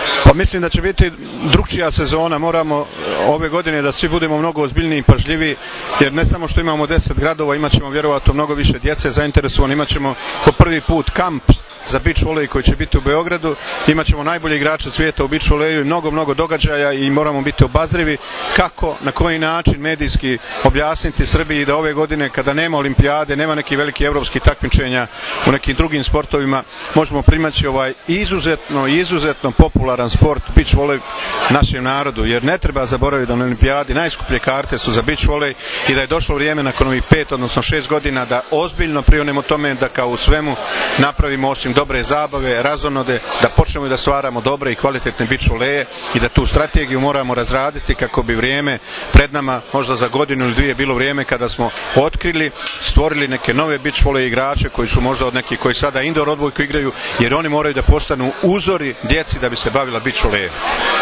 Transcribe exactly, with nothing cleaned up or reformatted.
Pa mislim da će biti drugčija sezona, moramo ove godine da svi budemo mnogo ozbiljniji i pažljiviji, jer ne samo što imamo deset gradova, imat ćemo vjerovatno mnogo više djece zainteresovani, imat ćemo po prvi put kamp za beach volej koji će biti u Beogradu, imat ćemo najbolje igrače svijeta u beach voleju i mnogo, mnogo događaja i moramo biti obazrivi kako, na koji način medijski objasniti Srbiji da ove godine kada nema olimpijade, nema nekih velikih evropskih takmičenja u nekim drugim sportovima, možemo primaći ovaj izuzetno, izuzetno popularan sport beach volej našem narodu, jer ne treba zaboraviti da na olimpijadi najskuplje karte su za beach volej i da je došlo vrijeme nakon ovih pet, odnosno šest godina da ozbiljno prionemo tome da kao u svemu napravimo osim dobre zabave, razonode, da počnemo i da stvaramo dobre i kvalitetne beach voleje i da tu strategiju moramo razraditi kako bi vrijeme pred nama, možda za godinu ili dvije, bilo vrijeme kada smo otkrili, stvorili neke nove beach volley igrače koji su možda od nekih koji sada indoor odbojku igraju, jer oni moraju da postanu uzori djeci da bi se bavila beach volejem.